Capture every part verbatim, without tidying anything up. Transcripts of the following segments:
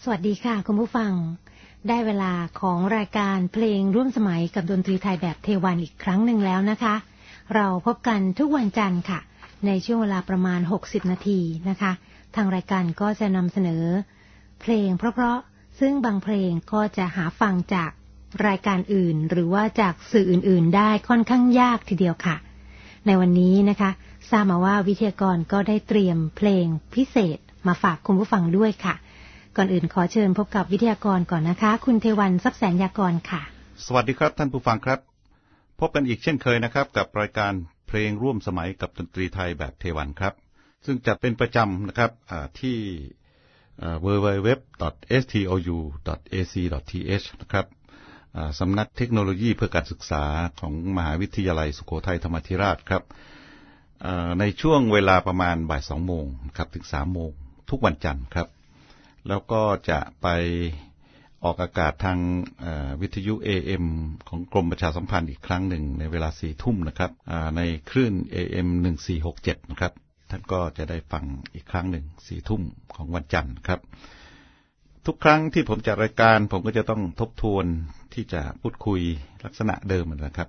สวัสดีค่ะคุณผู้ฟังได้เวลาของรายการเพลงร่วมสมัยกับดนตรีไทยแบบเทวันอีกครั้งหนึ่งแล้วนะคะเราพบกันทุกวันจันทร์ค่ะในช่วงเวลาประมาณหกสิบนาทีนะคะทางรายการก็จะนำเสนอเพลงเพราะๆซึ่งบางเพลงก็จะหาฟังจากรายการอื่นหรือว่าจากสื่ออื่นๆได้ค่อนข้างยากทีเดียวค่ะในวันนี้นะคะทราบมาว่าวิทยากรก็ได้เตรียมเพลงพิเศษมาฝากคุณผู้ฟังด้วยค่ะก่อนอื่นขอเชิญพบกับวิทยากรก่อนนะคะคุณเทวันทรัพย์แสนยากรค่ะสวัสดีครับท่านผู้ฟังครับพบกันอีกเช่นเคยนะครับกับรายการเพลงร่วมสมัยกับดนตรีไทยแบบเทวันครับซึ่งจัดเป็นประจำนะครับที่ ดับเบิลยู ดับเบิลยู ดับเบิลยู ดอท เอส ที โอ ยู ดอท เอ ซี ดอท ที เอช นะครับสำนักเทคโนโลยีเพื่อการศึกษาของมหาวิทยาลัยสุโขทัยธรรมาธิราชครับในช่วงเวลาประมาณบ่ายสองโมงครับถึงสามโมงทุกวันจันทร์ครับแล้วก็จะไปออกอากาศทางวิทยุ เอ เอ็ม ของกรมประชาสัมพันธ์อีกครั้งหนึ่งในเวลาสี่ทุ่มนะครับในคลื่น เอ เอ็ม หนึ่งสี่หกเจ็ดนะครับท่านก็จะได้ฟังอีกครั้งหนึ่งสี่ทุ่มของวันจันทร์ครับทุกครั้งที่ผมจัดรายการผมก็จะต้องทบทวนที่จะพูดคุยลักษณะเดิมนะครับ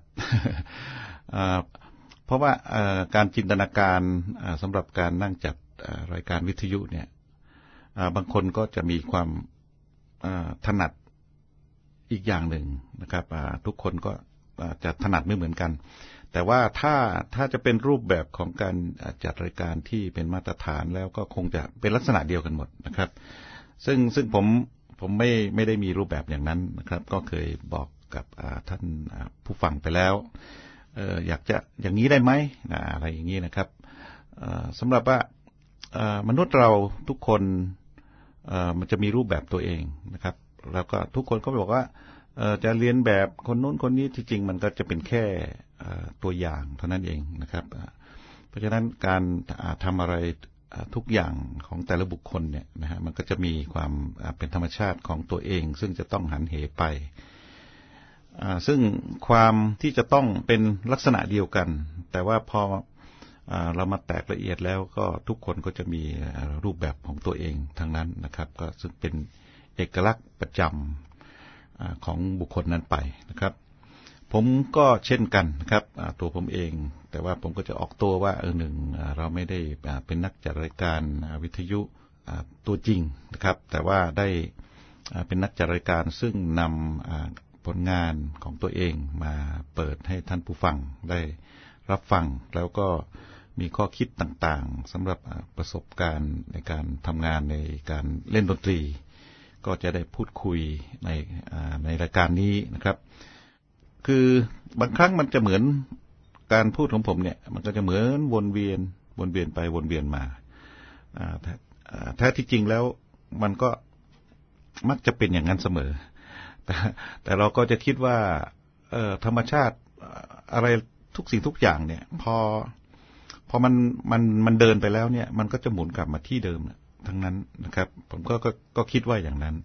เพราะว่าการจินตนาการสำหรับการนั่งจัดรายการวิทยุเนี่ยบางคนก็จะมีความถนัดอีกอย่างหนึ่งนะครับทุกคนก็จะถนัดไม่เหมือนกันแต่ว่าถ้าถ้าจะเป็นรูปแบบของการจัดรายการที่เป็นมาตรฐานแล้วก็คงจะเป็นลักษณะเดียวกันหมดนะครับซึ่งซึ่งผมผมไม่ไม่ได้มีรูปแบบอย่างนั้นนะครับก็เคยบอกกับท่านผู้ฟังไปแล้วอยากจะอย่างนี้ได้ไหมอะไรอย่างนี้นะครับสำหรับว่ามนุษย์เราทุกคนมันจะมีรูปแบบตัวเองนะครับแล้วก็ทุกคนก็บอกว่าจะเรียนแบบคนนู้นคนนี้ที่จริงมันก็จะเป็นแค่ตัวอย่างเท่านั้นเองนะครับเพราะฉะนั้นการทำอะไรทุกอย่างของแต่ละบุคคลเนี่ยนะฮะมันก็จะมีความเป็นธรรมชาติของตัวเองซึ่งจะต้องหันเหไปซึ่งความที่จะต้องเป็นลักษณะเดียวกันแต่ว่าพอเรามาแตกละเอียดแล้วก็ทุกคนก็จะมีรูปแบบของตัวเองทั้งนั้นนะครับก็ซึ่งเป็นเอกลักษณ์ประจำของบุคคลนั้นไปนะครับผมก็เช่นกันนะครับตัวผมเองแต่ว่าผมก็จะออกตัวว่าเออหนึ่งเราไม่ได้เป็นนักจัดรายการวิทยุตัวจริงนะครับแต่ว่าได้เป็นนักจัดรายการซึ่งนำผลงานของตัวเองมาเปิดให้ท่านผู้ฟังได้รับฟังแล้วก็มีข้อคิดต่างๆสำหรับประสบการณ์ในการทำงานในการเล่นดนตรีก็จะได้พูดคุยในในรายการนี้นะครับคือบางครั้งมันจะเหมือนการพูดของผมเนี่ยมันก็จะเหมือนวนเวียนวนเวียนไปวนเวียนมาแท้ที่จริงแล้วมันก็มักจะเป็นอย่างนั้นเสมอแต่แต่เราก็จะคิดว่าธรรมชาติอะไรทุกสิ่งทุกอย่างเนี่ยพอพอมันมันมันเดินไปแล้วเนี่ยมันก็จะหมุนกลับมาที่เดิมทั้งนั้นนะครับผมก็ก็ก็คิดว่าอย่างนั้น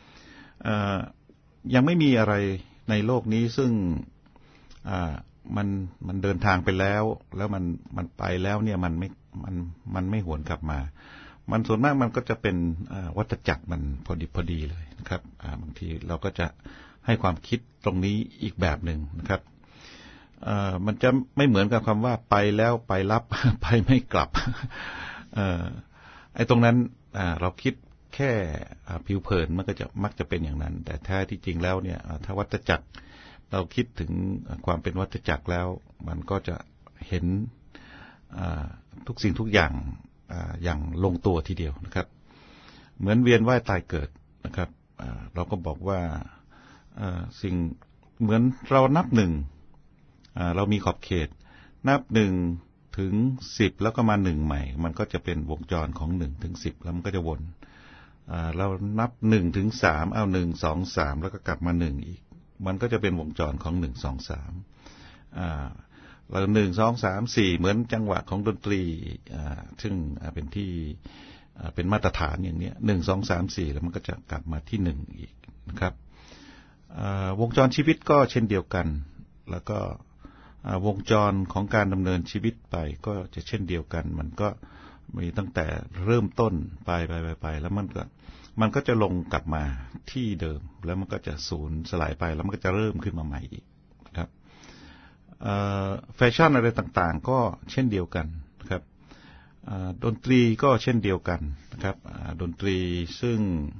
ยังไม่มีอะไรในโลกนี้ซึ่งมันมันเดินทางไปแล้วแล้วมันมันไปแล้วเนี่ยมันไม่มันมันไม่หวนกลับมามันส่วนมากมันก็จะเป็นวัฏจักรมันพอดีพอดีเลยนะครับบางทีเราก็จะให้ความคิดตรงนี้อีกแบบหนึ่งนะครับมันจะไม่เหมือนกับคำว่าไปแล้วไปรับไปไม่กลับไอ้ตรงนั้นเราคิดแค่ผิวเผินมันก็จะมักจะเป็นอย่างนั้นแต่แท้ที่จริงแล้วเนี่ยถ้าวัฏจักรเราคิดถึงความเป็นวัฏจักรแล้วมันก็จะเห็นทุกสิ่งทุกอย่างอย่างลงตัวทีเดียวนะครับเหมือนเวียนว่ายตายเกิดนะครับเราก็บอกว่าสิ่งเหมือนเรานับหนึ่งเรามีขอบเขตนับหนึ่งถึงสิบแล้วก็มาหนึ่งใหม่มันก็จะเป็นวงจรของหนึ่งถึงสิบแล้วมันก็จะวนเรานับหนึ่งถึงสามเอาหนึ่งสองสามแล้วก็กลับมาหนึ่งอีกมันก็จะเป็นวงจรของหนึ่งสองสามเราหนึ่งสองสามสี่เหมือนจังหวะของดนตรีซึ่งเป็นที่เป็นมาตรฐานอย่างนี้หนึ่งสองสามสี่แล้วมันก็จะกลับมาที่หนึ่งอีกนะครับวงจรชีวิตก็เช่นเดียวกันแล้วก็วงจรของการดำเนินชีวิตไปก็จะเช่นเดียวกันมันก็มีตั้งแต่เริ่มต้นไปไปไปไปแล้วมันก็มันก็จะลงกลับมาที่เดิมแล้วมันก็จะสูญสลายไปแล้วมันก็จะเริ่มขึ้นมาใหม่อีกนะครับแฟชั่นอะไรต่างๆก็เช่นเดียวกันนะครับดนตรีก็เช่นเดียวกันนะครับดนตรีซึ่ง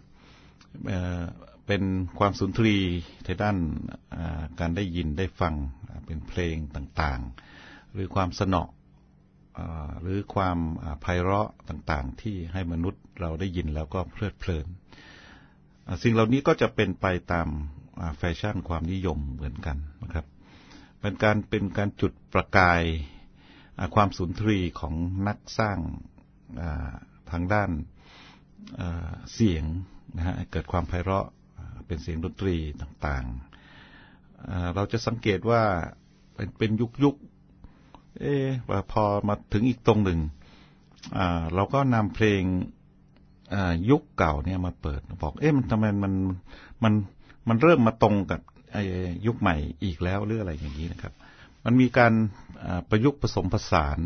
เป็นความสุนทรีในด้านการได้ยินได้ฟังเป็นเพลงต่างๆหรือความสนอหรือความไพเราะต่างๆที่ให้มนุษย์เราได้ยินแล้วก็เพลิดเพลินสิ่งเหล่านี้ก็จะเป็นไปตามแฟชั่นความนิยมเหมือนกันนะครับเป็นการเป็นการจุดประกายความสุนทรีของนักสร้างทางด้านเสียงนะฮะเกิดความไพเราะเป็นเสียงดนตรีต่างๆเราจะสังเกตว่าเป็นเป็นยุคยุคเอ๊ะพอมาถึงอีกตรงหนึ่งเราก็นำเพลงยุคเก่าเนี่ยมาเปิดบอกเอ๊ะมันทำไมมันมันมันเริ่มมาตรงกับยุคใหม่อีกแล้วหรืออะไรอย่างนี้นะครับมันมีการประยุกต์ผสมผสาน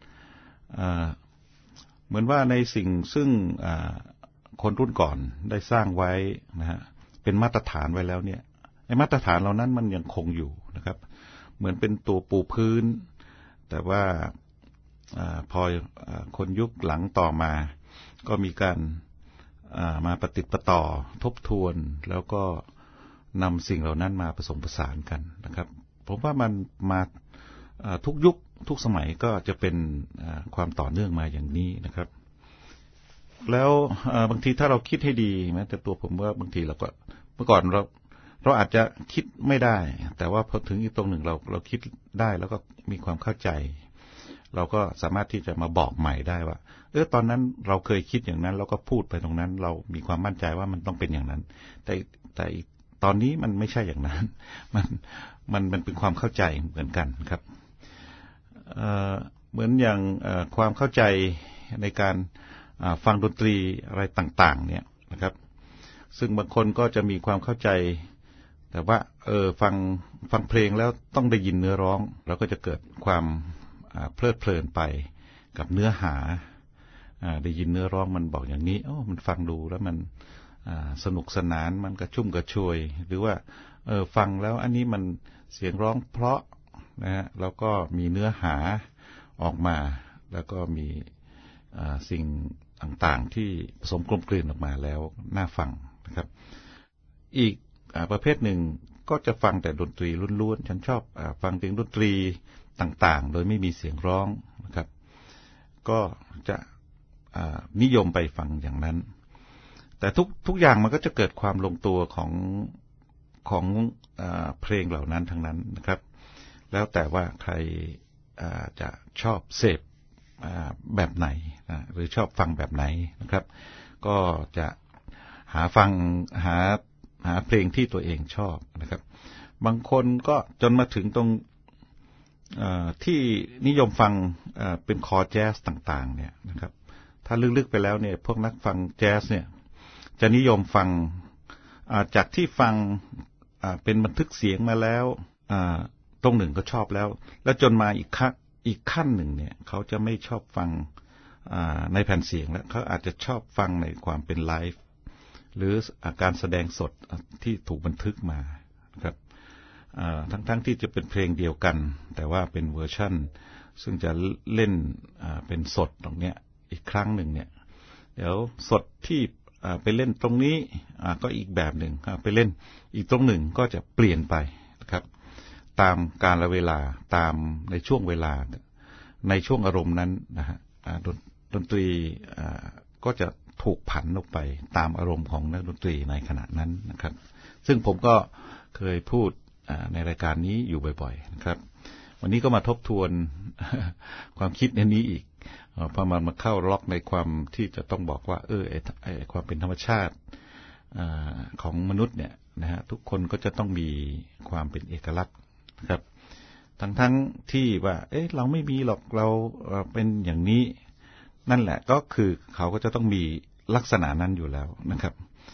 เหมือนว่าในสิ่งซึ่งคนรุ่นก่อนได้สร้างไว้นะฮะเป็นมาตรฐานไว้แล้วเนี่ยไอ้มาตรฐานเหล่านั้นมันยังคงอยู่นะครับเหมือนเป็นตัวปูพื้นแต่ว่าพอคนยุคหลังต่อมาก็มีการมาปฏิปต่อทบทวนแล้วก็นำสิ่งเหล่านั้นมาผสมผสานกันนะครับผมว่ามันมาทุกยุคทุกสมัยก็จะเป็นความต่อเนื่องมาอย่างนี้นะครับแล้วบางทีถ้าเราคิดให้ดีแม้แต่ตัวผมว่าบางทีเราก็เมื่อก่อนเราเราอาจจะคิดไม่ได้แต่ว่าพอถึงอีกตรงหนึ่งเราเราคิดได้แล้วก็มีความเข้าใจเราก็สามารถที่จะมาบอกใหม่ได้ว่าเออตอนนั้นเราเคยคิดอย่างนั้นแล้วก็พูดไปตรงนั้นเรามีความมั่นใจว่ามันต้องเป็นอย่างนั้นแต่แต่ตอนนี้มันไม่ใช่อย่างนั้นมันมันมันเป็นความเข้าใจเหมือนกันครับเอ่อเหมือนอย่างเอ่อความเข้าใจในการฟังดนตรีอะไรต่างๆเนี่ยนะครับซึ่งบางคนก็จะมีความเข้าใจแต่ว่าเออฟังฟังเพลงแล้วต้องได้ยินเนื้อร้องเราก็จะเกิดความเพลิดเพลินไปกับเนื้อหาได้ยินเนื้อร้องมันบอกอย่างนี้โอ้มันฟังดูแล้วมันสนุกสนานมันกระชุ่มกระชวยหรือว่าเออฟังแล้วอันนี้มันเสียงร้องเพราะนะฮะแล้วก็มีเนื้อหาออกมาแล้วก็มีสิ่งต่างๆที่ผสมกลมกลืนออกมาแล้วน่าฟังนะครับอีกประเภทหนึ่งก็จะฟังแต่ดนตรีล้วนๆฉันชอบฟังเสียงดนตรีต่างๆโดยไม่มีเสียงร้องนะครับก็จะนิยมไปฟังอย่างนั้นแต่ทุกทุกอย่างมันก็จะเกิดความลงตัวของของเพลงเหล่านั้นทั้งนั้นนะครับแล้วแต่ว่าใครจะชอบเสพแบบไหนหรือชอบฟังแบบไหนนะครับก็จะหาฟังหาหาเพลงที่ตัวเองชอบนะครับบางคนก็จนมาถึงตรงที่นิยมฟังเป็นคอแจ๊สต่างๆเนี่ยนะครับถ้าลึกๆไปแล้วเนี่ยพวกนักฟังแจ๊สเนี่ยจะนิยมฟังจากที่ฟังเป็นบันทึกเสียงมาแล้วตรงหนึ่งก็ชอบแล้วแล้วจนมาอีกขั้นอีกขั้นหนึ่งเนี่ยเขาจะไม่ชอบฟังในแผ่นเสียงแล้วเขาอาจจะชอบฟังในความเป็นไลฟ์หรือการแสดงสดที่ถูกบันทึกมาครับทั้งๆที่จะเป็นเพลงเดียวกันแต่ว่าเป็นเวอร์ชั่นซึ่งจะเล่นเป็นสดตรงเนี้ยอีกครั้งหนึ่งเนี่ยเดี๋ยวสดที่ไปเล่นตรงนี้ก็อีกแบบหนึ่งไปเล่นอีกตรงหนึ่งก็จะเปลี่ยนไปนะครับตามกาลเวลาตามในช่วงเวลาในช่วงอารมณ์นั้นนะฮะดนตรีก็จะถูกผันออกไปตามอารมณ์ของนักดนตรีในขณะนั้นนะครับซึ่งผมก็เคยพูดในรายการนี้อยู่บ่อยๆนะครับวันนี้ก็มาทบทวนความคิดในนี้อีกพอมันมาเข้าล็อกในความที่จะต้องบอกว่าเออไอ้ความเป็นธรรมชาติของมนุษย์เนี่ยนะฮะทุกคนก็จะต้องมีความเป็นเอกลักษณ์นะครับทั้งๆที่ว่าเอ๊ะเราไม่มีหรอกเราเป็นอย่างนี้นั่นแหละก็คือเขาก็จะต้องมีลักษณะนั้นอยู่แล้วนะครับ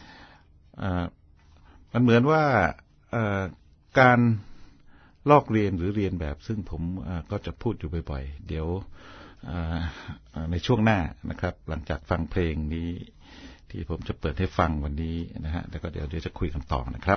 มันเหมือนว่าการลอกเรียนหรือเรียนแบบซึ่งผมก็จะพูดอยู่บ่อยๆเดี๋ยวในช่วงหน้านะครับหลังจากฟังเพลงนี้ที่ผมจะเปิดให้ฟังวันนี้นะฮะแล้วก็เดี๋ยวเดี๋ยวจะคุยกันต่อนะครับ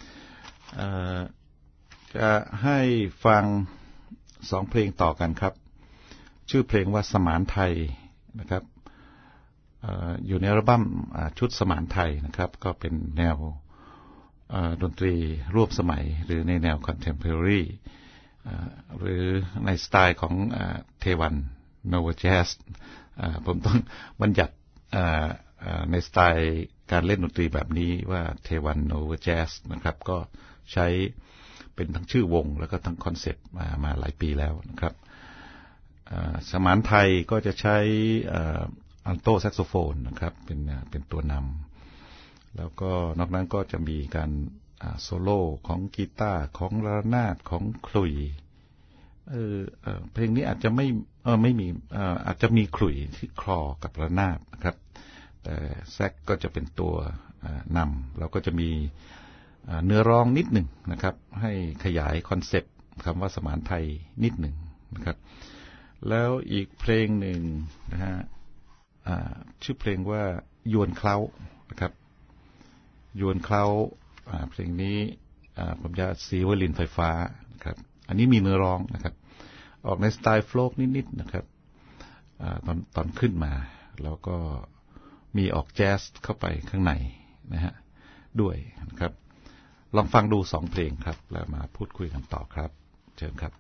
จะให้ฟังสองเพลงต่อกันครับชื่อเพลงว่าสมานไทยนะครับอยู่ในอัลบั้มชุดสมานไทยนะครับก็เป็นแนวดนตรีร่วมสมัยหรือในแนว contemporary หรือในสไตล์ของเทวันโนวาแจ๊สผมต้องบัญญัติในสไตล์การเล่นดนตรีแบบนี้ว่าเทวันโนวาแจ๊สนะครับก็ใช้เป็นทั้งชื่อวงแล้วก็ทั้งคอนเซ็ปต์มามาหลายปีแล้วนะครับสมานไทยก็จะใช้อัลโตแซกโซโฟนนะครับเป็นเป็นตัวนำแล้วก็นอกนั้นก็จะมีการโซโล่ของกีตาร์ของระนาดของขลุ่ยเออเพลงนี้อาจจะไม่เออไม่มีอาจจะมีขลุ่ยที่คลอกับระนาดนะครับแต่แซกก็จะเป็นตัวนำแล้วก็จะมีเนื้อร้องนิดหนึ่งนะครับให้ขยายคอนเซ็ปต์คำว่าสมานไทยนิดหนึ่งนะครับแล้วอีกเพลงหนึ่งนะฮะชื่อเพลงว่ายวนเคล้านะครับยวนเคล้าเพลงนี้ผมจะสีไวโอลินไฟฟ้านะครับอันนี้มีเนื้อร้องนะครับออกในสไตล์โฟล์กนิดๆนะครับตอนตอนขึ้นมาแล้วก็มีออกแจ๊สเข้าไปข้างในนะฮะด้วยนะครับลองฟังดูสองเพลงครับแล้วมาพูดคุยกันต่อครับเชิญครับ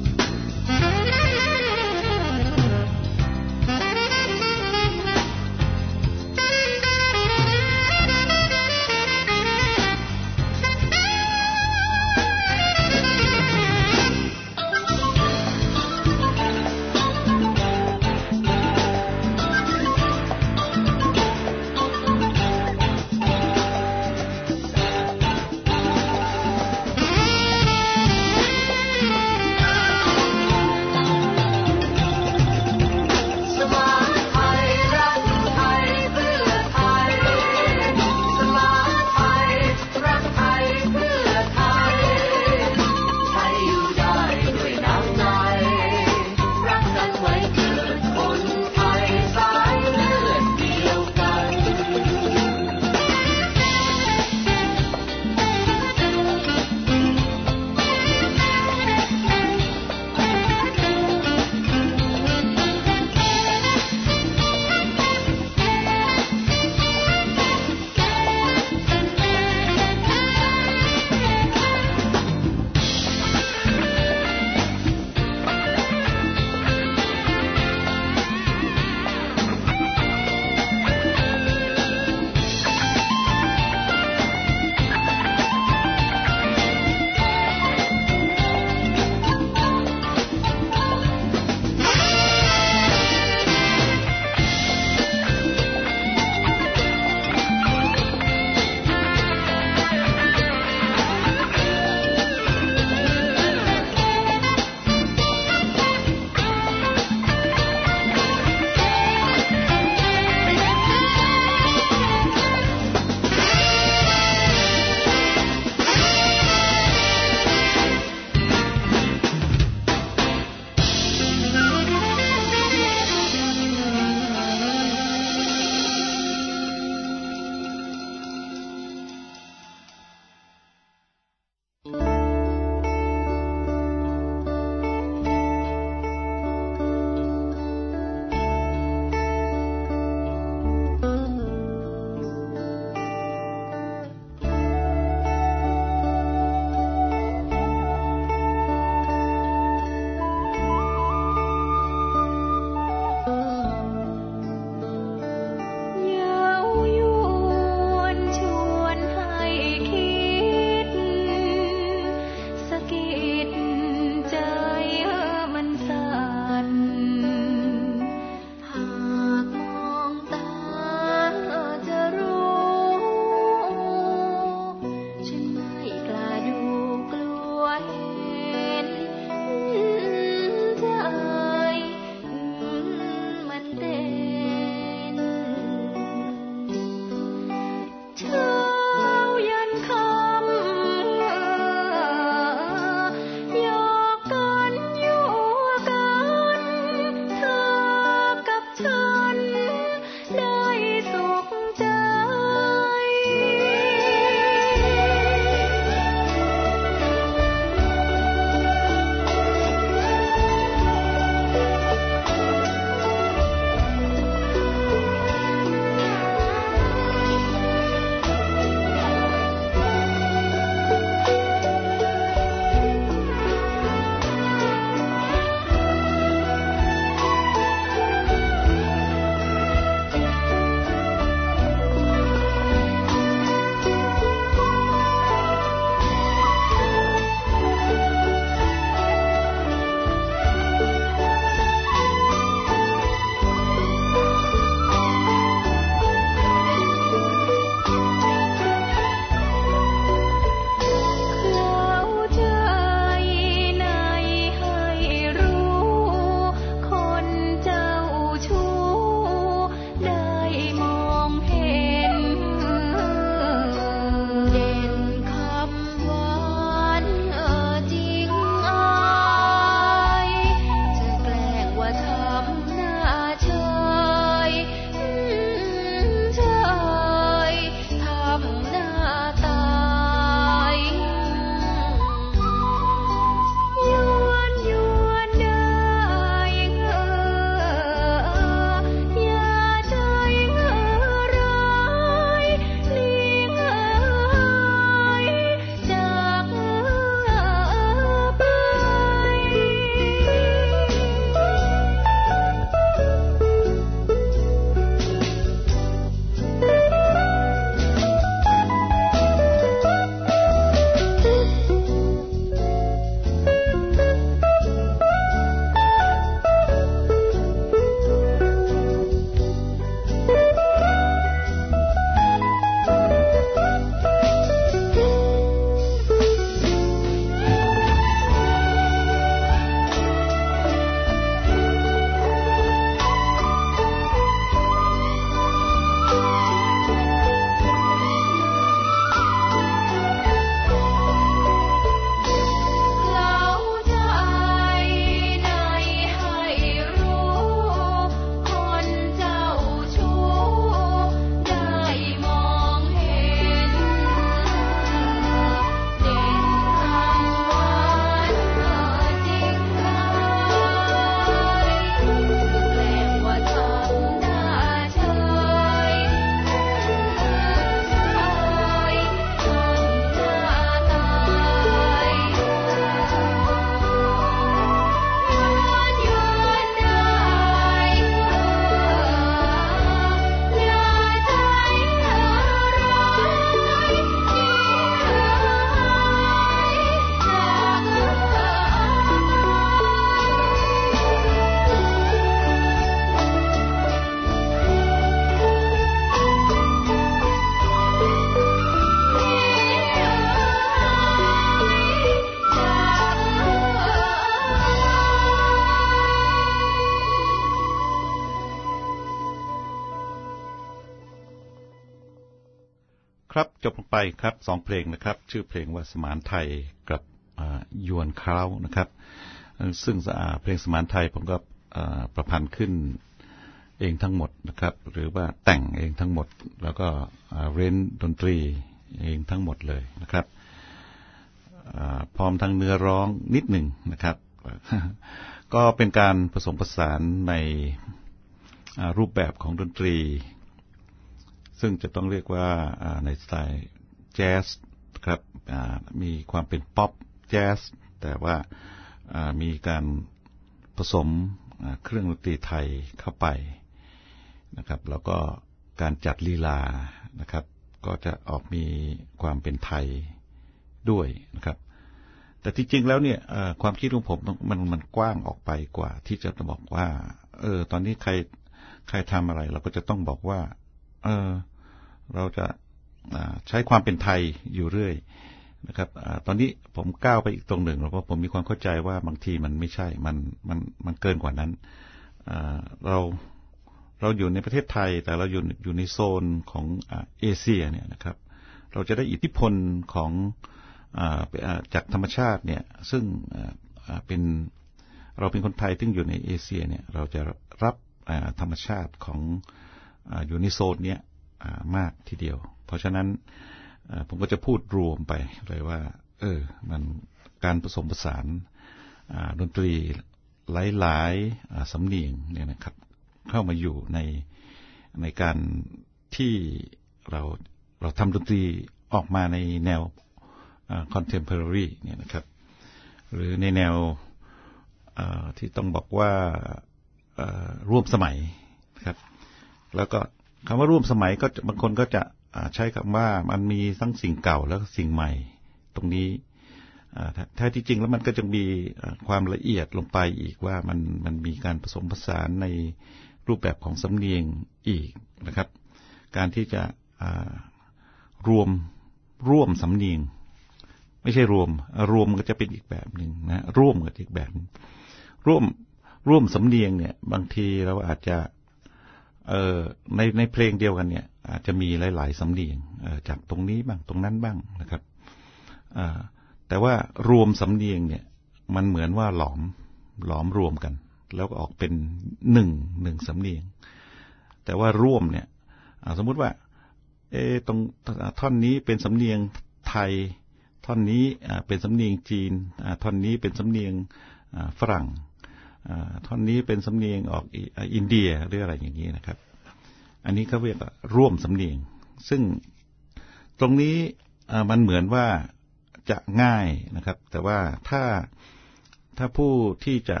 ครับจบลงไปครับสองเพลงนะครับชื่อเพลงว่าสมานไทยกับยวนเคล้านะครับซึ่งเพลงสมานไทยผมก็ประพันธ์ขึ้นเองทั้งหมดนะครับหรือว่าแต่งเองทั้งหมดแล้วก็เร้นดนตรีเองทั้งหมดเลยนะครับพร้อมทั้งเนื้อร้องนิดหนึ่งนะครับก็เป็นการผสมผสานในรูปแบบของดนตรีซึ่งจะต้องเรียกว่าในสไตล์แจ๊สครับมีความเป็นป๊อปแจ๊สแต่ว่ามีการผสมเครื่องดนตรีไทยเข้าไปนะครับแล้วก็การจัดลีลานะครับก็จะออกมีความเป็นไทยด้วยนะครับแต่ที่จริงแล้วเนี่ยความคิดของผมมันมันกว้างออกไปกว่าที่จะบอกว่าเออตอนนี้ใครใครทำอะไรเราก็จะต้องบอกว่าเออเราจะใช้ความเป็นไทยอยู่เรื่อยนะครับตอนนี้ผมก้าวไปอีกตรงหนึ่งเพราะผมมีความเข้าใจว่าบางทีมันไม่ใช่มันมันมันเกินกว่านั้นเราเราอยู่ในประเทศไทยแต่เราอยู่อยู่ในโซนของเอเชียเนี่ยนะครับเราจะได้อิทธิพลของจากธรรมชาติเนี่ยซึ่งเป็นเราเป็นคนไทยที่อยู่ในเอเชียเนี่ยเราจะรับธรรมชาติของอยู่ในโซนเนี้ยมากทีเดียวเพราะฉะนั้นผมก็จะพูดรวมไปเลยว่าเออมันการผสมผสานดนตรีหลายๆสำเนียงเนี่ยนะครับเข้ามาอยู่ในในการที่เราเราทำดนตรีออกมาในแนว contemporary เนี่ยนะครับหรือในแนวที่ต้องบอกว่าร่วมสมัยนะครับแล้วก็คำว่าร่วมสมัยก็บางคนก็จะใช้คำว่ามันมีทั้งสิ่งเก่าแล้วก็สิ่งใหม่ตรงนี้แท้ที่จริงแล้วมันก็จะมีความละเอียดลงไปอีกว่ามันมันมีการผสมผสานในรูปแบบของสำเนียงอีกนะครับการที่จะรวมร่วมสำเนียงไม่ใช่รวมรวมก็จะเป็นอีกแบบหนึ่งนะร่วมก็อีกแบบร่วมร่วมสำเนียงเนี่ยบางทีเราอาจจะเอ่อในในเพลงเดียวกันเนี่ยอาจจะมีหลายๆสำเนียงจากตรงนี้บ้างตรงนั้นบ้างนะครับแต่ว่ารวมสำเนียงเนี่ยมันเหมือนว่าหลอมหลอมรวมกันแล้วก็ออกเป็นหนึ่งหนึ่งสำเนียงแต่ว่าร่วมเนี่ยสมมุติว่าเออตรงท่อนนี้เป็นสำเนียงไทยท่อนนี้เป็นสำเนียงจีนท่อนนี้เป็นสำเนียงฝรั่งท่อนนี้เป็นสำเนียงออกอินเดียหรืออะไรอย่างนี้นะครับอันนี้เขาเรียกว่าร่วมสำเนียงซึ่งตรงนี้มันเหมือนว่าจะง่ายนะครับแต่ว่าถ้าถ้าผู้ที่จะ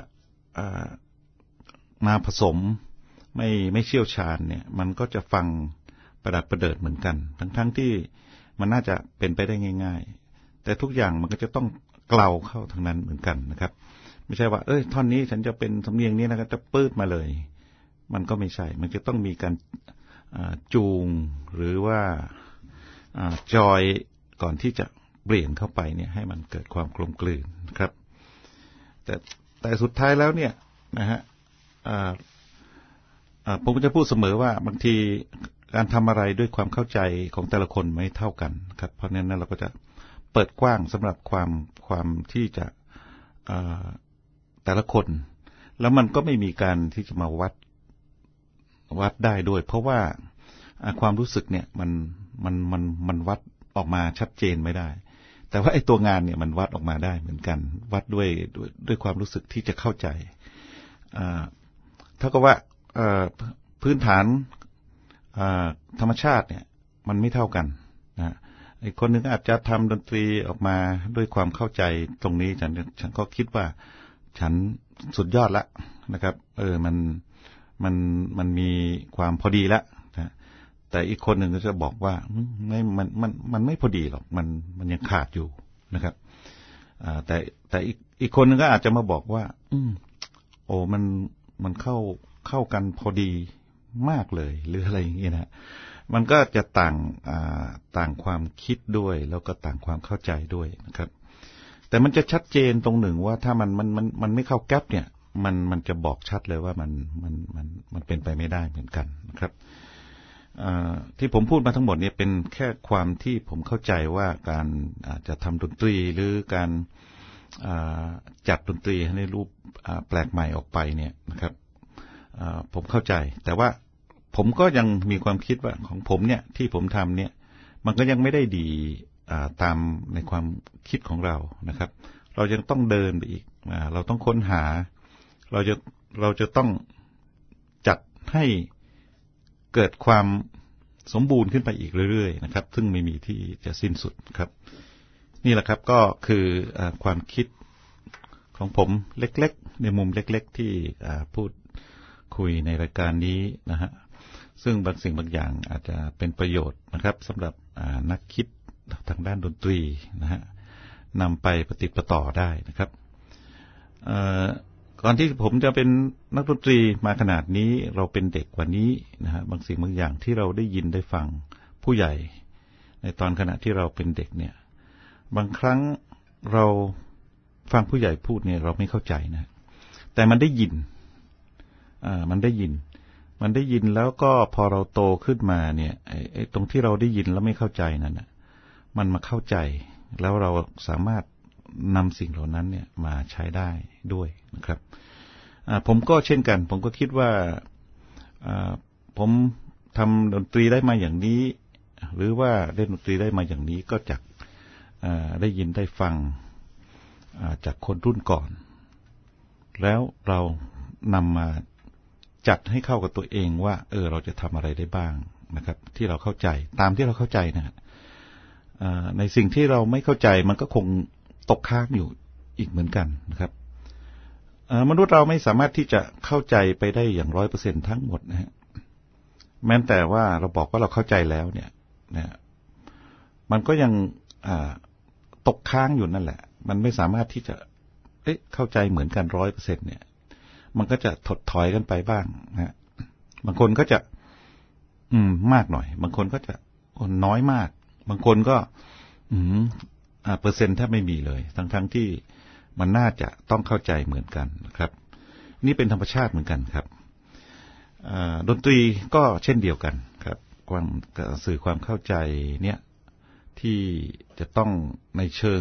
มาผสมไม่ไม่เชี่ยวชาญเนี่ยมันก็จะฟังประดับประเดิดเหมือนกันทั้งๆ ท, ที่มันน่าจะเป็นไปได้ง่ายๆแต่ทุกอย่างมันก็จะต้องเกลาเข้าทางนั้นเหมือนกันนะครับไม่ใช่ว่าเอ้ยท่อนนี้ฉันจะเป็นสำเนียงนี้นะครับจะปื้ดมาเลยมันก็ไม่ใช่มันจะต้องมีการจูงหรือว่าจอยก่อนที่จะเปลี่ยนเข้าไปเนี่ยให้มันเกิดความกลมกลืนนะครับแต่แต่สุดท้ายแล้วเนี่ยนะฮะผมก็จะพูดเสมอว่าบางทีการทำอะไรด้วยความเข้าใจของแต่ละคนไม่เท่ากันครับเพราะฉะนั้นเราก็จะเปิดกว้างสำหรับความความที่จะแต่ละคนแล้วมันก็ไม่มีการที่จะมาวัดวัดได้ด้วยเพราะว่าความรู้สึกเนี่ยมันมันมันมันวัดออกมาชัดเจนไม่ได้แต่ว่าไอ้ตัวงานเนี่ยมันวัดออกมาได้เหมือนกันวัดด้วยด้วยด้วยความรู้สึกที่จะเข้าใจเท่ากับว่าพื้นฐานธรรมชาติเนี่ยมันไม่เท่ากันนะอีกคนหนึ่งอาจจะทำดนตรีออกมาด้วยความเข้าใจตรงนี้ฉันฉันก็คิดว่าฉันสุดยอดละนะครับเออมันมันมันมีความพอดีละนะแต่อีกคนหนึ่งก็จะบอกว่าไม่มันมันมันไม่พอดีหรอกมันมันยังขาดอยู่นะครับแต่แต่อีกอีกคนหนึ่งก็อาจจะมาบอกว่าอืมโอ้มันมันเข้าเข้ากันพอดีมากเลยหรืออะไรอย่างเงี้ยนะมันก็จะต่างต่างความคิดด้วยแล้วก็ต่างความเข้าใจด้วยนะครับแต่มันจะชัดเจนตรงหนึ่งว่าถ้ามันมันมันมันไม่เข้าแก๊ปเนี่ยมันมันจะบอกชัดเลยว่ามันมันมันมันเป็นไปไม่ได้เหมือนกันนะครับที่ผมพูดมาทั้งหมดเนี่ยเป็นแค่ความที่ผมเข้าใจว่าการจะทำดนตรีหรือการจัดดนตรีในรูปแปลกใหม่ออกไปเนี่ยนะครับผมเข้าใจแต่ว่าผมก็ยังมีความคิดว่าของผมเนี่ยที่ผมทำเนี่ยมันก็ยังไม่ได้ดีตามในความคิดของเรานะครับเรายังต้องเดินไปอีกเราต้องค้นหาเราจะเราจะต้องจัดให้เกิดความสมบูรณ์ขึ้นไปอีกเรื่อยๆนะครับซึ่งไม่มีที่จะสิ้นสุดครับนี่แหละครับก็คือความคิดของผมเล็กๆในมุมเล็กๆที่พูดคุยในรายการนี้นะฮะซึ่งบางสิ่งบางอย่างอาจจะเป็นประโยชน์นะครับสำหรับนักคิดทางด้านดนตรีนะฮะนำไปปฏิปต่อได้นะครับก่อนที่ผมจะเป็นนักดนตรีมาขนาดนี้เราเป็นเด็กกว่านี้นะฮะบางสิ่งบางอย่างที่เราได้ยินได้ฟังผู้ใหญ่ในตอนขณะที่เราเป็นเด็กเนี่ยบางครั้งเราฟังผู้ใหญ่พูดเนี่ยเราไม่เข้าใจนะแต่มันได้ยินอ่ามันได้ยินมันได้ยินแล้วก็พอเราโตขึ้นมาเนี่ยไอ้ไอ้ตรงที่เราได้ยินแล้วไม่เข้าใจนั่นนะมันมาเข้าใจแล้วเราสามารถนำสิ่งเหล่านั้นเนี่ยมาใช้ได้ด้วยนะครับผมก็เช่นกันผมก็คิดว่าผมทำดนตรีได้มาอย่างนี้หรือว่าเล่นดนตรีได้มาอย่างนี้ก็จากได้ยินได้ฟังจากคนรุ่นก่อนแล้วเรานำมาจัดให้เข้ากับตัวเองว่าเออเราจะทำอะไรได้บ้างนะครับที่เราเข้าใจตามที่เราเข้าใจนะในสิ่งที่เราไม่เข้าใจมันก็คงตกค้างอยู่อีกเหมือนกันนะครับมนุษย์เราไม่สามารถที่จะเข้าใจไปได้อย่างร้อยเปอร์เซ็นต์ทั้งหมดนะฮะแม้แต่ว่าเราบอกว่าเราเข้าใจแล้วเนี่ยนะมันก็ยังตกค้างอยู่นั่นแหละมันไม่สามารถที่จะเอ๊ะเข้าใจเหมือนกันร้อยเปอร์เซ็นต์เนี่ยมันก็จะถดถอยกันไปบ้างนะบางคนก็จะอืมมากหน่อยบางคนก็จะน้อยมากบางคนก็อืมเปอร์เซ็นต์แทบไม่มีเลยทั้งๆ ท, ที่มันน่าจะต้องเข้าใจเหมือนกันนะครับนี่เป็นธรรมชาติเหมือนกันครับดนตรีก็เช่นเดียวกันครับความสื่อความเข้าใจเนี่ยที่จะต้องในเชิง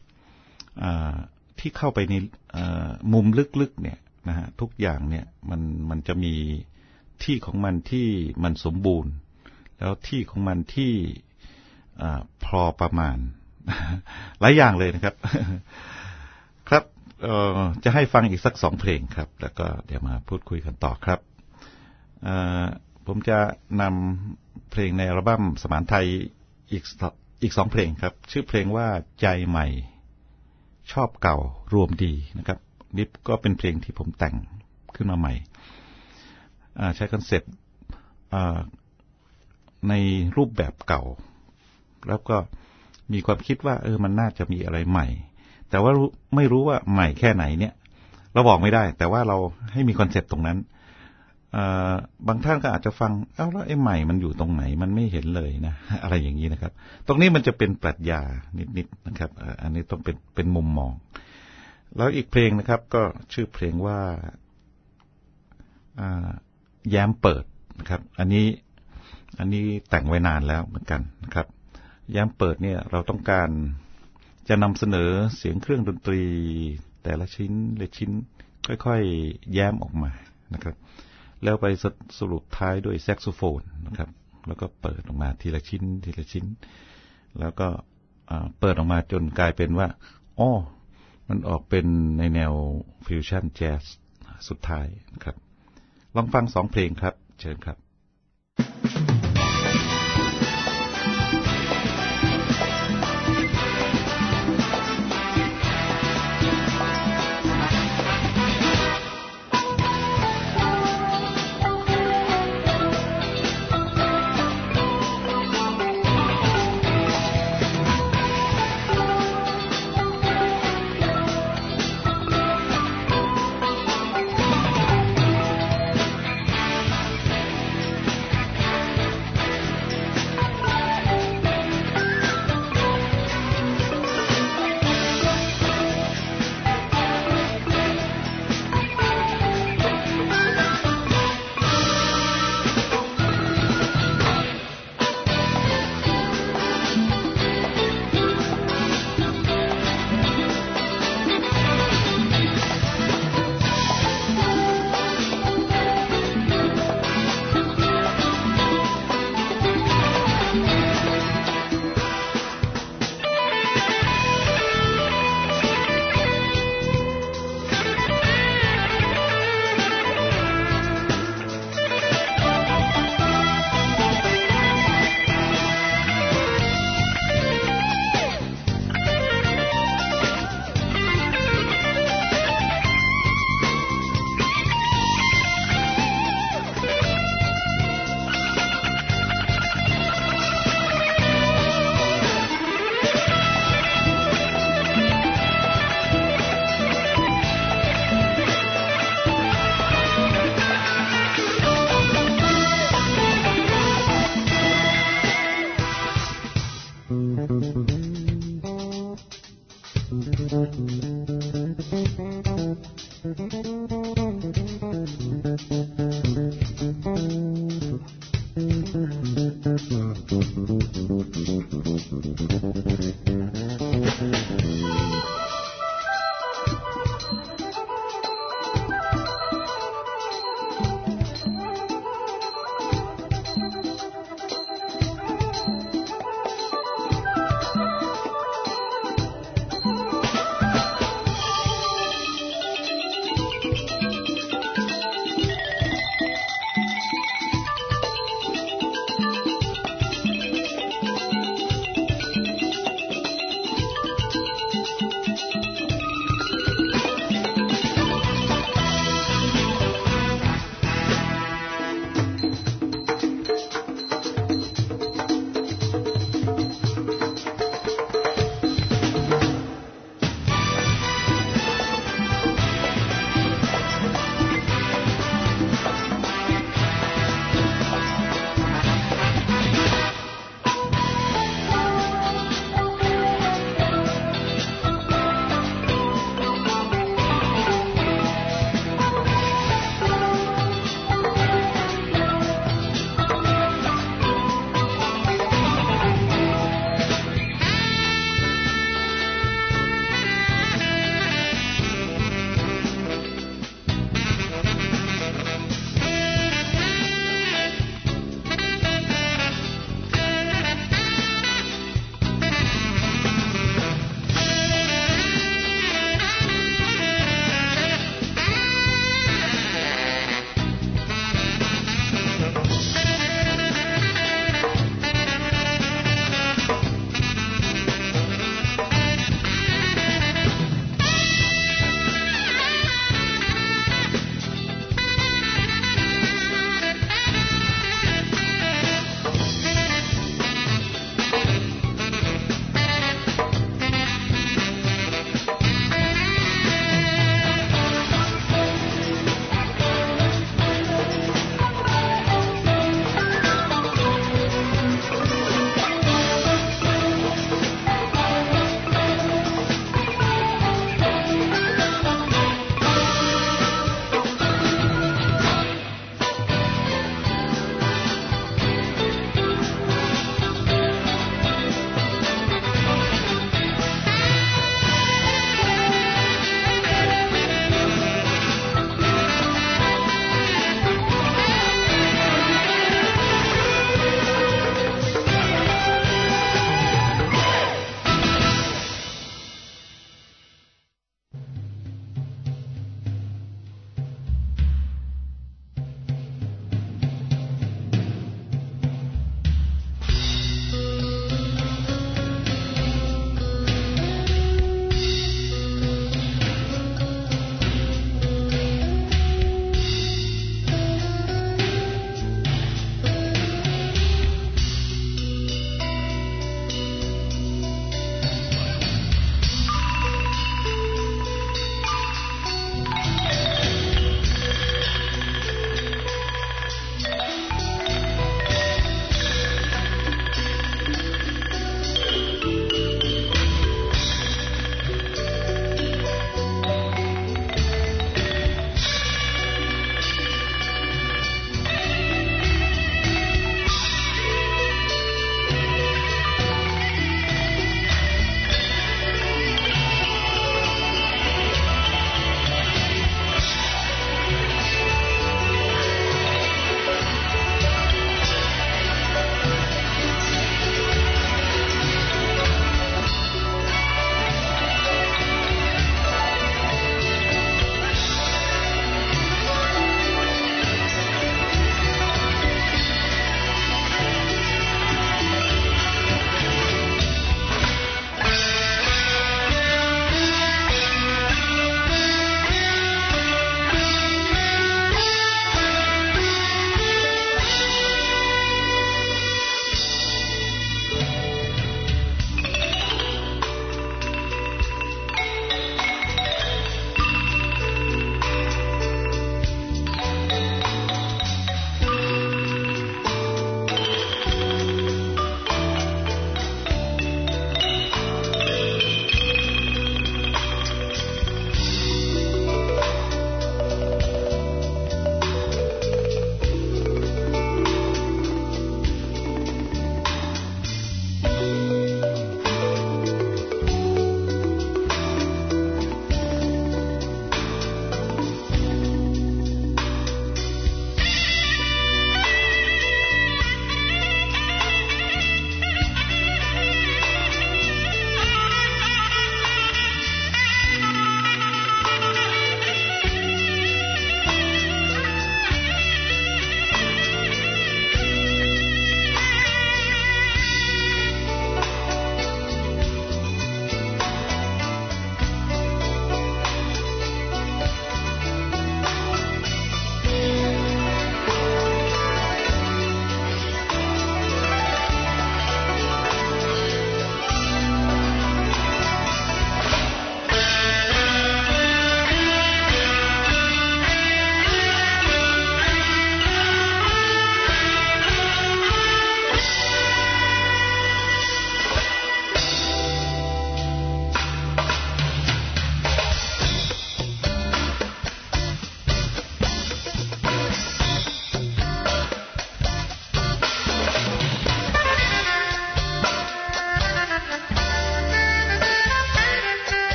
ที่เข้าไปในมุมลึกๆเนี่ยนะฮะทุกอย่างเนี่ยมันมันจะมีที่ของมันที่มันสมบูรณ์แล้วที่ของมันที่พอประมาณหลายอย่างเลยนะครับครับจะให้ฟังอีกสักสองเพลงครับแล้วก็เดี๋ยวมาพูดคุยกันต่อครับผมจะนำเพลงในอัลบั้มสมานไทยอีกอีกสองเพลงครับชื่อเพลงว่าใจใหม่ชอบเก่ารวมดีนะครับนี่ก็เป็นเพลงที่ผมแต่งขึ้นมาใหม่ใช้คอนเซ็ปต์ในรูปแบบเก่าแล้วก็มีความคิดว่าเออมันน่าจะมีอะไรใหม่แต่ว่าไม่รู้ว่าใหม่แค่ไหนเนี่ยเราบอกไม่ได้แต่ว่าเราให้มีคอนเซ็ปต์ตรงนั้นบางท่านก็อาจจะฟังเอ้าแล้วไอ้ใหม่มันอยู่ตรงไหนมันไม่เห็นเลยนะอะไรอย่างนี้นะครับตรงนี้มันจะเป็นปรัชญานิดๆนะครับอันนี้ต้องเป็นเป็นมุมมองแล้วอีกเพลงนะครับก็ชื่อเพลงว่าแย้มเปิดนะครับอันนี้อันนี้แต่งไว้นานแล้วเหมือนกันนะครับแย้มเปิดเนี่ยเราต้องการจะนำเสนอเสียงเครื่องดนตรีแต่ละชิ้นละชิ้นค่อยๆแย้มออกมานะครับแล้วไปสรุปท้ายด้วยแซกโซโฟนนะครับแล้วก็เปิดออกมาทีละชิ้นทีละชิ้นแล้วก็เปิดออกมาจนกลายเป็นว่าอ้อมันออกเป็นในแนวฟิวชั่นแจ๊สสุดท้ายนะครับลองฟังสองเพลงครับเชิญครับ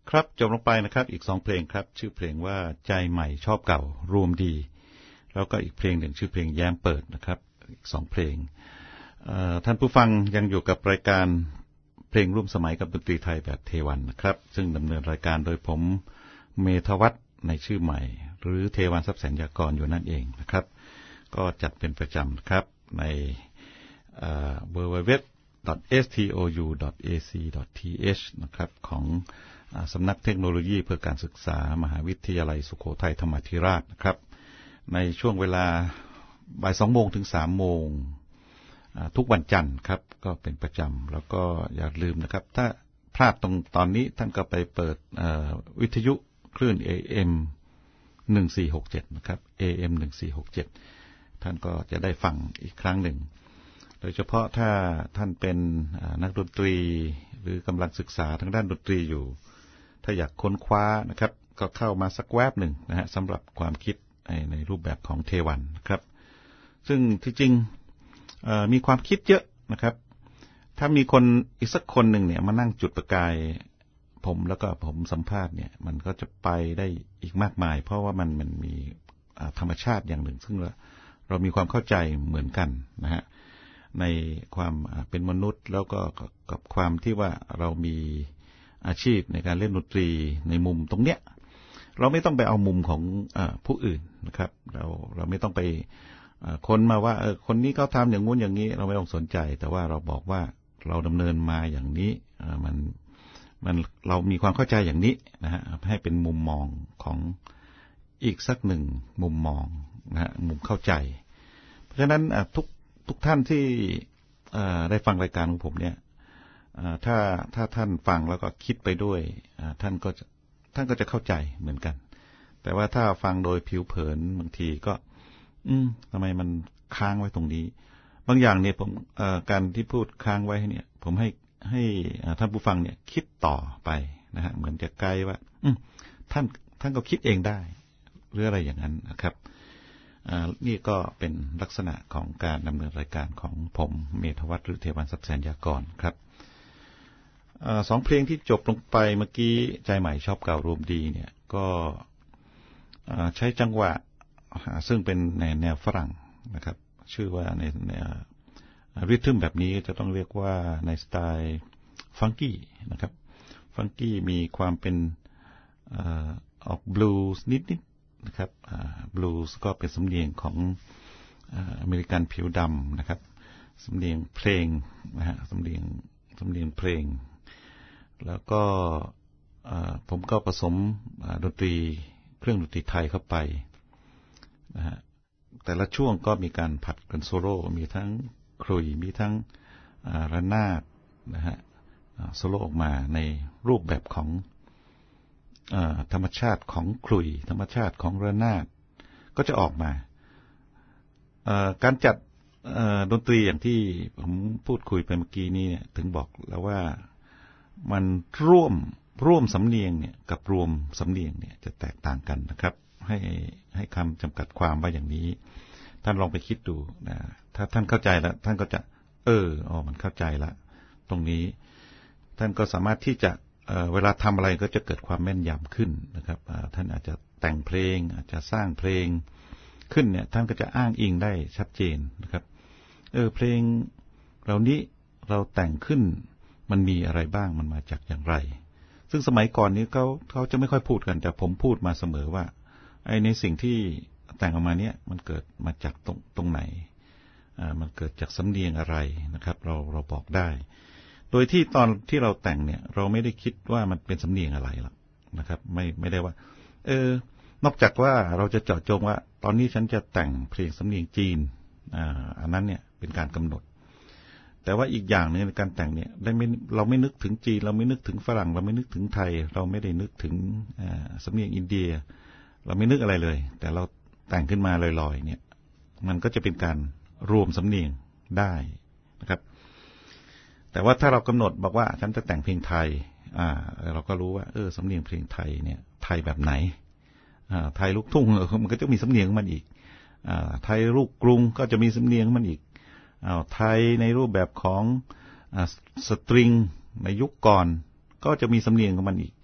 ครับจบลงไปนะครับอีกสองเพลงครับชื่อเพลงว่าใจใหม่ชอบเก่ารวมดีแล้วก็อีกเพลงหนึ่งชื่อเพลงแย้มเปิดนะครับอีกสองเพลงท่านผู้ฟังยังอยู่กับรายการเพลงร่วมสมัยกับดนตรีไทยแบบเทวันนะครับซึ่งดำเนินรายการโดยผมเมธวัฒน์ในชื่อใหม่หรือเทวันทรัพย์แสนยากรอยู่นั่นเองนะครับก็จัดเป็นประจำครับใน ดับเบิลยู ดับเบิลยู ดับเบิลยู ดอท เอส ที โอ ยู ดอท เอ ซี ดอท ที เอช นะครับของสำนักเทคโนโลยีเพื่อการศึกษามหาวิทยาลัยสุโขทัยธรรมาธิราชนะครับในช่วงเวลาบ่ายสองโมงถึงสามโมงทุกวันจันทร์ครับก็เป็นประจำแล้วก็อย่าลืมนะครับถ้าพลาดตรงตอนนี้ท่านก็ไปเปิดวิทยุคลื่น เอ เอ็ม หนึ่งสี่หกเจ็ดนะครับ เอ เอ็ม หนึ่งสี่หกเจ็ดท่านก็จะได้ฟังอีกครั้งหนึ่งโดยเฉพาะถ้าท่านเป็นนักดนตรีหรือกำลังศึกษาทางด้านดนตรีอยู่ถ้าอยากค้นคว้านะครับก็เข้ามาสักแวบหนึ่งนะฮะสำหรับความคิดในรูปแบบของเทวันนะครับซึ่งที่จริงมีความคิดเยอะนะครับถ้ามีคนอีกสักคนหนึ่งเนี่ยมานั่งจุดประกายผมแล้วก็ผมสัมภาษณ์เนี่ยมันก็จะไปได้อีกมากมายเพราะว่ามันมันมีธรรมชาติอย่างหนึ่งซึ่งเราเรามีความเข้าใจเหมือนกันนะฮะในความเป็นมนุษย์แล้วก็กับความที่ว่าเรามีอาชีพในการเล่นดนตรีในมุมตรงเนี้ยเราไม่ต้องไปเอามุมของเอ่อผู้อื่นนะครับเราเราไม่ต้องไปคนมาว่าเออคนนี้เขาทำอย่างงู้นอย่างนี้เราไม่ต้องสนใจแต่ว่าเราบอกว่าเราดำเนินมาอย่างนี้มันมันเรามีความเข้าใจอย่างนี้นะฮะให้เป็นมุมมองของอีกสักหนึ่งมุมมองนะฮะมุมเข้าใจเพราะฉะนั้นทุกทุกท่านที่ได้ฟังรายการของผมเนี่ยถ้าถ้าท่านฟังแล้วก็คิดไปด้วยท่านก็ท่านก็จะเข้าใจเหมือนกันแต่ว่าถ้าฟังโดยผิวเผินบางทีก็อืมทำไมมันค้างไว้ตรงนี้บางอย่างเนี่ยผมการที่พูดค้างไว้เนี่ยผมให้ให้ท่านผู้ฟังเนี่ยคิดต่อไปนะฮะเหมือนจะไกลว่าอืมท่านท่านก็คิดเองได้หรืออะไรอย่างนั้นนะครับนี่ก็เป็นลักษณะของการดำเนินรายการของผมเมธวัฒน์หรือเทวันทรัพย์แสนยากรครับสองเพลงที่จบลงไปเมื่อกี้ใจใหม่ชอบเก่ารวมดีเนี่ยก็ใช้จังหวะซึ่งเป็นในแนวฝรั่งนะครับชื่อว่าในริทึมแบบนี้จะต้องเรียกว่าในสไตล์ฟังกี้นะครับฟังกี้มีความเป็นออกบลูส์นิดๆนะครับบลูส์ก็เป็นสำเนียงของอเมริกันผิวดำนะครับสำเนียงเพลงนะฮะสำเนียงสำเนียงเพลงแล้วก็ผมก็ผสมดนตรีเครื่องดนตรีไทยเข้าไปนะฮะแต่ละช่วงก็มีการผัดกันโซโล่มีทั้งครุยมีทั้งระนาดนะฮะโซโล่ออกมาในรูปแบบของธรรมชาติของครุยธรรมชาติของระนาดก็จะออกมาการจัดดนตรีอย่างที่ผมพูดคุยไปเมื่อกี้นี้เนี่ยถึงบอกแล้วว่ามันร่วมร่วมสำเนียงเนี่ยกับรวมสำเนียงเนี่ยจะแตกต่างกันนะครับให้ให้คำจำกัดความว่าอย่างนี้ท่านลองไปคิดดูนะถ้าท่านเข้าใจแล้วท่านก็จะเอออ๋อมันเข้าใจละตรงนี้ท่านก็สามารถที่จะ เ, เวลาทำอะไรก็จะเกิดความแม่นยำขึ้นนะครับท่านอาจจะแต่งเพลงอาจจะสร้างเพลงขึ้นเนี่ยท่านก็จะอ้างอิงได้ชัดเจนนะครับเออเพลงเหล่านี้เราแต่งขึ้นมันมีอะไรบ้างมันมาจากอย่างไรซึ่งสมัยก่อนนี้เขาเขาจะไม่ค่อยพูดกันแต่ผมพูดมาเสมอว่าไอ้ในสิ่งที่แต่งออกมาเนี่ยมันเกิดมาจากตรงตรงไหนอ่ามันเกิดจากสำเนียงอะไรนะครับเราเราบอกได้โดยที่ตอนที่เราแต่งเนี่ยเราไม่ได้คิดว่ามันเป็นสำเนียงอะไรหรอกนะครับไม่ไม่ได้ว่าเออนอกจากว่าเราจะเจาะจงว่าตอนนี้ฉันจะแต่งเพลงสำเนียงจีนอ่าอันนั้นเนี่ยเป็นการกำหนดแต่ว่าอีกอย่างนึงในการแต่งเนี่ยได้ไม่เราไม่นึกถึงจีนเราไม่นึกถึงฝรั่งเราไม่นึกถึงไทยเราไม่ได้นึกถึงสำเนียงอินเดียเราไม่นึกอะไรเลยแต่เราแต่งขึ้นมาลอยๆเนี่ยมันก็จะเป็นการรวมสำเนียงได้นะครับแต่ว่าถ้าเรากำหนดบอกว่าฉันจะแต่งเพลงไทยอ่าเราก็รู้ว่าเออสำเนียงเพลงไทยเนี่ยไทยแบบไหนอ่าไทยลูกทุ่งมันก็จะมีสำเนียงมันอีกอ่าไทยลูกกรุงก็จะมีสำเนียงมันอีกอ้าวไทยในรูปแบบของอ่าสตริงในยุคก่อนก็จะมีสำเนียงของมันอีกจ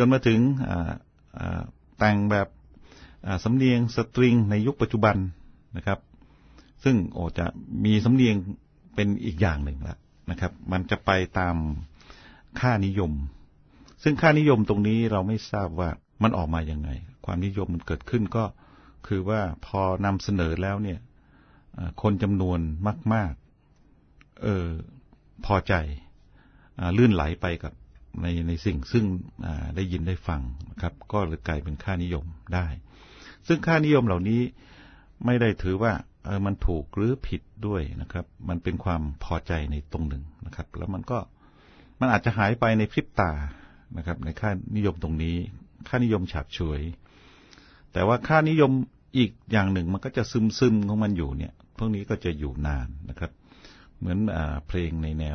นมาถึงแต่งแบบสำเนียงสตริงในยุคปัจจุบันนะครับซึ่งโอ้จะมีสำเนียงเป็นอีกอย่างหนึ่งแล้วนะครับมันจะไปตามค่านิยมซึ่งค่านิยมตรงนี้เราไม่ทราบว่ามันออกมาอย่างไงความนิยมมันเกิดขึ้นก็คือว่าพอนำเสนอแล้วเนี่ยคนจำนวนมากๆเออพอใจลื่นไหลไปกับในในสิ่งซึ่งได้ยินได้ฟังนะครับก็เลยกลายเป็นค่านิยมได้ซึ่งค่านิยมเหล่านี้ไม่ได้ถือว่าเออมันถูกหรือผิดด้วยนะครับมันเป็นความพอใจในตรงหนึ่งนะครับแล้วมันก็มันอาจจะหายไปในพริบตานะครับในค่านิยมตรงนี้ค่านิยมฉาบฉวยแต่ว่าค่านิยมอีกอย่างหนึ่งมันก็จะซึมซึมของมันอยู่เนี่ยพวกนี้ก็จะอยู่นานนะครับเหมือนเพลงในแนว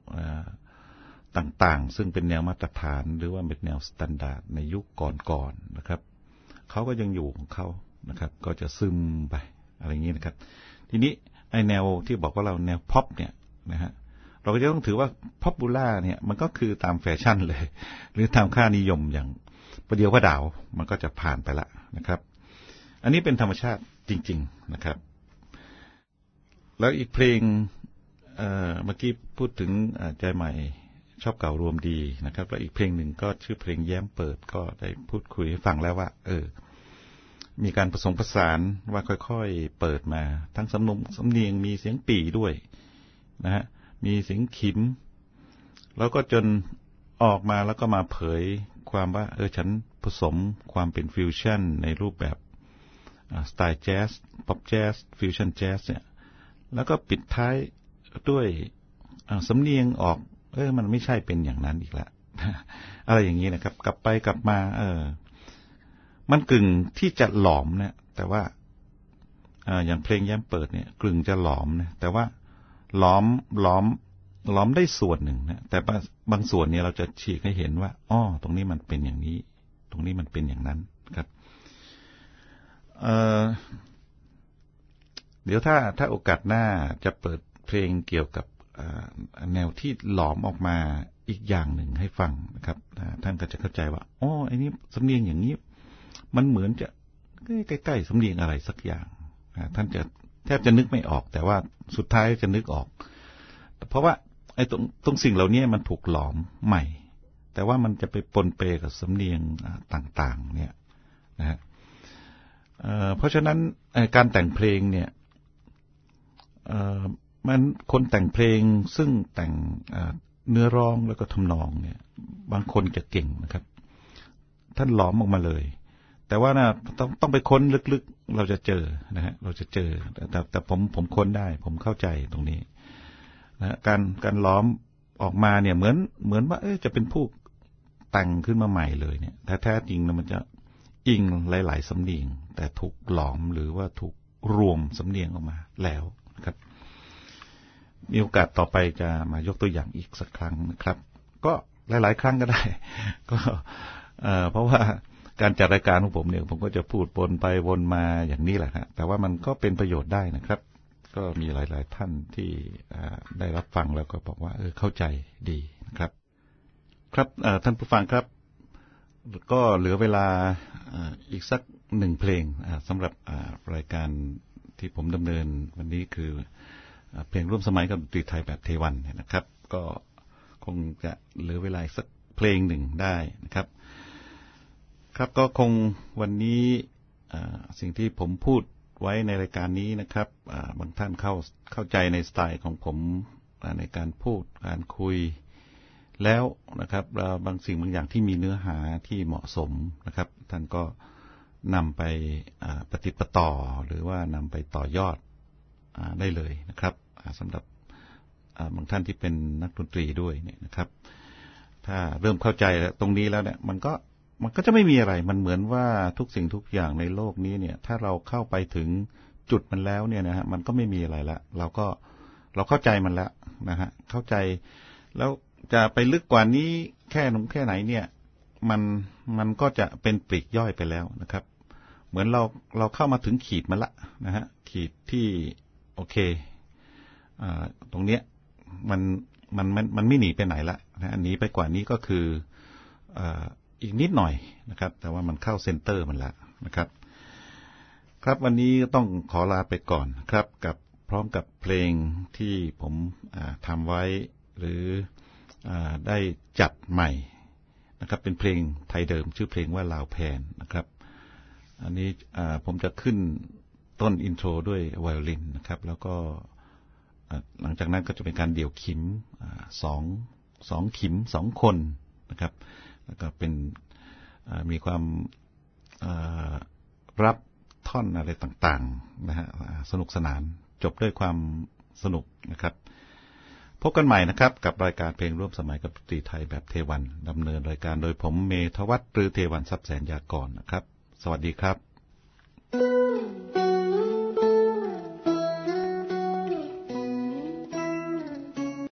ต่างๆซึ่งเป็นแนวมาตรฐานหรือว่าเป็นแนวสแตนดาร์ดในยุคก่อนๆนะครับเขาก็ยังอยู่ของเขานะครับก็จะซึมไปอะไรอย่างนี้นะครับทีนี้ไอแนวที่บอกว่าเราแนวพ็อปเนี่ยนะฮะเราก็จะต้องถือว่าพ็อปปูล่าเนี่ยมันก็คือตามแฟชั่นเลยหรือตามค่านิยมอย่างประเดี๋ยวว่าดาวมันก็จะผ่านไปละนะครับอันนี้เป็นธรรมชาติจริงๆนะครับแล้วอีกเพลงเอ่อเมื่อกี้พูดถึงใจใหม่ชอบเก่ารวมดีนะครับแล้วอีกเพลงหนึ่งก็ชื่อเพลงแย้มเปิดก็ได้พูดคุยให้ฟังแล้วว่าเออมีการผสมผสานว่าค่อยๆเปิดมาทั้งสำนงสำเนียงมีเสียงปี่ด้วยนะฮะมีเสียงขิมแล้วก็จนออกมาแล้วก็มาเผยความว่าเออฉันผสมความเป็นฟิวชั่นในรูปแบบสไตล์แจ๊สป๊อปแจ๊สฟิวชั่นแจ๊สเนี่ยแล้วก็ปิดท้ายด้วยสำเนียงออกเออมันไม่ใช่เป็นอย่างนั้นอีกแล้ว อะไรอย่างนี้นะครับกลับไปกลับมาเออมันกึ่งที่จะหลอมนะแต่ว่าอย่างเพลงแย้มเปิดเนี่ยกึ่งจะหลอมนะแต่ว่าหลอมหลอมหลอมได้ส่วนหนึ่งนะแต่บางส่วนเนี่ยเราจะฉีกให้เห็นว่าอ้อตรงนี้มันเป็นอย่างนี้ตรงนี้มันเป็นอย่างนั้นครับเอ่อเดี๋ยวถ้าถ้าโอกาสหน้าจะเปิดเพลงเกี่ยวกับแนวที่หลอมออกมาอีกอย่างหนึ่งให้ฟังนะครับท่านก็จะเข้าใจว่าอ๋อไอ้นี้สำเนียงอย่างนี้มันเหมือนจะใกล้ๆสำเนียงอะไรสักอย่างท่านจะแทบจะนึกไม่ออกแต่ว่าสุดท้ายจะนึกออกเพราะว่าไอ้ตรงตรงสิ่งเหล่านี้มันถูกหลอมใหม่แต่ว่ามันจะไปปนเปกับสำเนียงต่างๆเนี่ยนะฮะเพราะฉะนั้นการแต่งเพลงเนี่ยมันคนแต่งเพลงซึ่งแต่งเนื้อร้องแล้วก็ทำนองเนี่ยบางคนจะเก่งนะครับท่านหลอมออกมาเลยแต่ว่านะต้องต้องไปค้นลึกๆเราจะเจอนะฮะเราจะเจอแต่แต่แต่ผมผมค้นได้ผมเข้าใจตรงนี้นะการการล้อมออกมาเนี่ยเหมือนเหมือนว่าเออจะเป็นผู้แต่งขึ้นมาใหม่เลยเนี่ยแต่แท้จริงนะมันจะอิงหลายๆสำเนียงแต่ถูกหลอมหรือว่าถูกรวมสำเนียงออกมาแล้วนะครับมีโอกาสต่อไปจะมายกตัวอย่างอีกสักครั้งนะครับก็หลายๆครั้งก็ได้ก็เอ่อเพราะว่าการจัดรายการของผมเนี่ยผมก็จะพูดวนไปวนมาอย่างนี้แหละฮะแต่ว่ามันก็เป็นประโยชน์ได้นะครับก็มีหลายๆท่านที่ได้รับฟังแล้วก็บอกว่าเออเข้าใจดีนะครับครับท่านผู้ฟังครับก็เหลือเวลาอีกสักหนึ่งเพลงสำหรับรายการที่ผมดำเนินวันนี้คือเพลงร่วมสมัยกับดนตรีไทยแบบเทวันนะครับก็คงจะเหลือเวลาสักเพลงหนึ่งได้นะครับครับก็คงวันนี้สิ่งที่ผมพูดไว้ในรายการนี้นะครับบางท่านเข้าเข้าใจในสไตล์ของผมในการพูดการคุยแล้วนะครับบางสิ่งบางอย่างที่มีเนื้อหาที่เหมาะสมนะครับท่านก็นำไปปฏิปต่อหรือว่านำไปต่อยอดได้เลยนะครับสำหรับบางท่านที่เป็นนักดนตรีด้วยเนี่ยนะครับถ้าเริ่มเข้าใจตรงนี้แล้วเนี่ยมันก็มันก็จะไม่มีอะไรมันเหมือนว่าทุกสิ่งทุกอย่างในโลกนี้เนี่ยถ้าเราเข้าไปถึงจุดมันแล้วเนี่ยนะฮะมันก็ไม่มีอะไรละเราก็เราเข้าใจมันแล้วนะฮะเข้าใจแล้วจะไปลึกกว่านี้แค่หนุ่มแค่ไหนเนี่ยมันมันก็จะเป็นปลีกย่อยไปแล้วนะครับเหมือนเราเราเข้ามาถึงขีดมันละนะฮะขีดที่โอเคอ่าตรงเนี้ยมันมันมันมันไม่หนีไปไหนละนะหนีไปกว่านี้ก็คืออ่าอีกนิดหน่อยนะครับแต่ว่ามันเข้าเซนเตอร์มันแล้วนะครับครับวันนี้ต้องขอลาไปก่อนครับกับพร้อมกับเพลงที่ผมทำไว้หรือได้จัดใหม่นะครับเป็นเพลงไทยเดิมชื่อเพลงว่าลาวแพนนะครับอันนี้ผมจะขึ้นต้นอินโทรด้วยไวโอลินนะครับแล้วก็หลังจากนั้นก็จะเป็นการเดี่ยวขิมสองสองขิมสองคนนะครับแล้วก็เป็นมีความรับท่อนอะไรต่างๆนะฮะสนุกสนานจบด้วยความสนุกนะครับพบกันใหม่นะครับกับรายการเพลงร่วมสมัยกับดนตรีไทยแบบเทวันดำเนินรายการโดยผมเมธวัฒน์หรือเทวันทรัพย์แสนยากรนะครับสวัสดีครับ